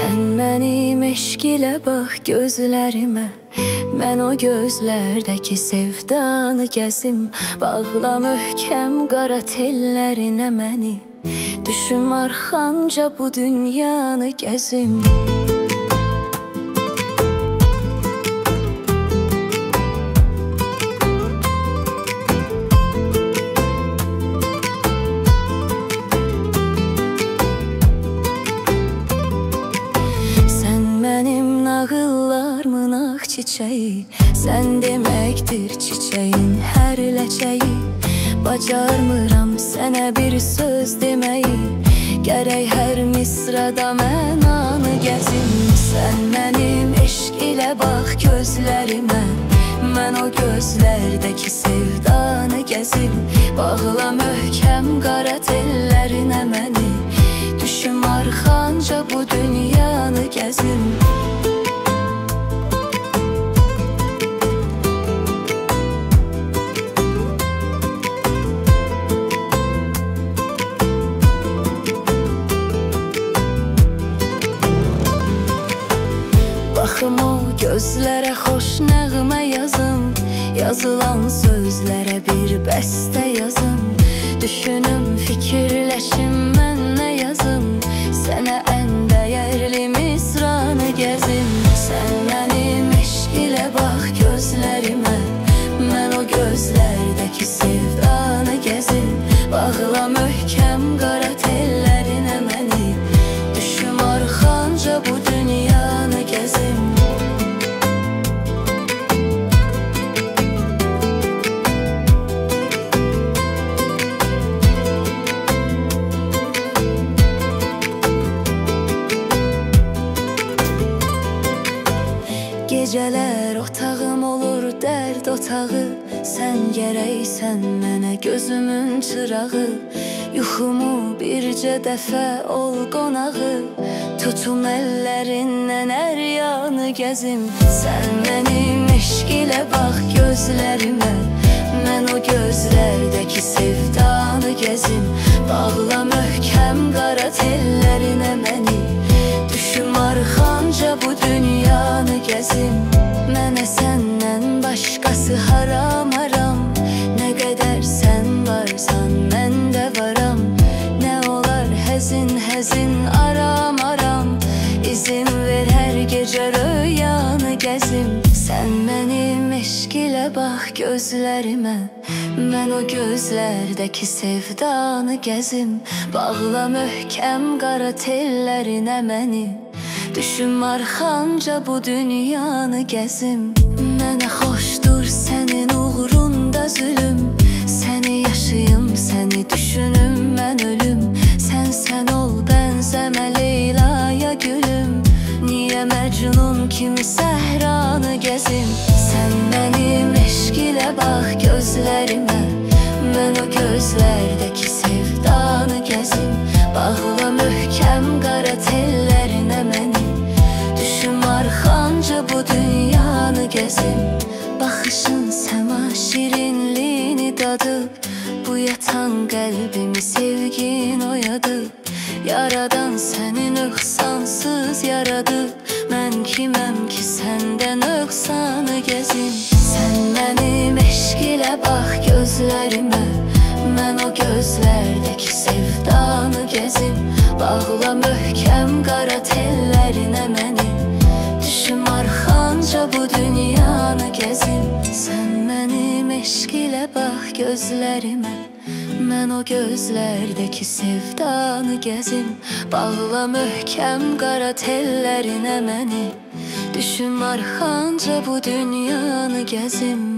Sən mənim eşq ilə bax gözlərimə, mən o gözlərdəki sevdanı gəzim. Bağla möhkəm qara tellərinə məni, düşüm arxanca bu dünyanı gəzim. Nağıllarımın ağ çiçeği, sən deməkdir çiçeğin hər ləçəyi. Bacarmıram sənə bir söz deməyi, gərək hər misrada mən anı gəzim. Sən mənim eşq ilə bax gözlərimə, mən o gözlərdəki sevdanı gəzim. Bağla möhkəm qara tellərinə məni, düşüm arxanca bu dünyanı gəzim. Baxım o gözlərə xoş nəğmə yazım, yazılan sözlərə bir bəstə yazım. Düşünüm, fikirləşim, mən nə yazım, sənə ən dəyərli misranı gəzim. Sən mənim eşq ilə bax gözlərimə, mən o gözlərdəki sevdanı gəzim. Bağla möhkəm qara tellərinə məni, düşüm arxanca bu dünyanı gəzim. Gecələr otağım olur dərd otağı, sən gərəksən mənə gözümün çırağı. Yuxumu bircə dəfə ol qonağı, tutum əllərindən hər yanı gəzim. Sən mənim eşq ilə bax gözlərimə, mən o gözlərdəki sevdanı gəzim. Bağla möhkəm qara tellərinə məni, düşüm arxanca bu dünyanı gəzim. Mənə səndən başqası haram haram, nə qədər sən varsan mən də varam. Nə olar həzin həzin aram aram, izin ver hər gecə röyanı gəzim. Sən mənim eşq ilə bax gözlərimə, mən o gözlərdəki sevdanı gəzim. Bağla möhkəm qara tellərinə məni, düşüm arxanca bu dünyanı gəzim. Mənə xoşdur sənin uğrunda zülüm, səni yaşayım, səni düşünüm, mən ölüm. Sən ol, bənzəmə Leylaya gülüm, niyə Məcnun kimi səhranı gəzim. Sən mənim eşq ilə bax gözlərimə, mən o gözlərdəki sevdanı gəzim. Bağla möhkəm qara tellərinə məni, düşüm arxanca bu dünyanı gəzim. Baxışın səma şirinliyini dadıb, bu yatan qəlbimi sevgin oyadıb. Yaradan səni nöqsansız yaradıb, mən kiməm ki səndə nöqsanı gəzim. Sən mənim eşq ilə bax gözlərimə, mən o gözlərdəki sevdanı gəzim. Bağla möhkəm qara tellərinə məni, düşüm arxanca bu dünyanı gəzim. Sən mənim eşq ilə bax gözlərimə, mən o gözlərdəki sevdanı gəzim. Bağla möhkəm qara tellərinə məni, düşüm arxanca bu dünyanı gəzim.